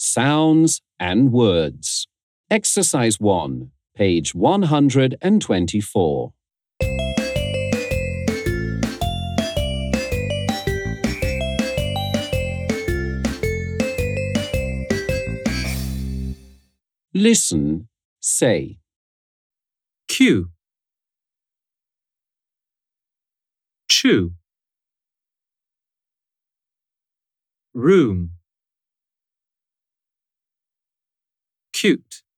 Sounds and Words. Exercise 1, page 124. Listen, say. Cue, chew, room, cute.